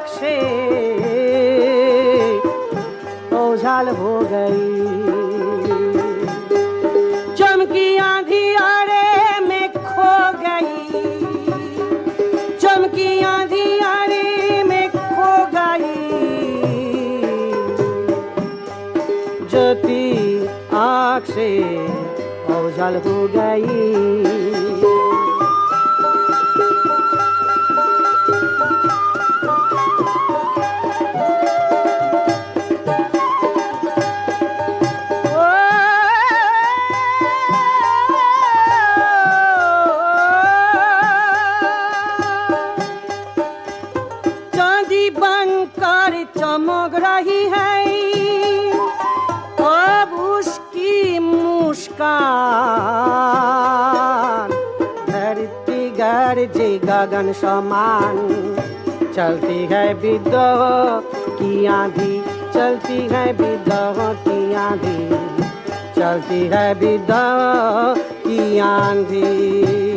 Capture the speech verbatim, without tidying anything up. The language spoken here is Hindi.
आँख से ओझल हो गई। चमकी अंधियारे में खो गई, चमकी अंधियारे में खो गई। ज्योति आँख से ओझल हो गई। चमक रही है अब उसकी मुस्कान। धरती गरजे गगन समान, चलती है विद्रोह की आंधी, चलती है विद्रोह की आंधी, चलती है विद्रोह की आंधी।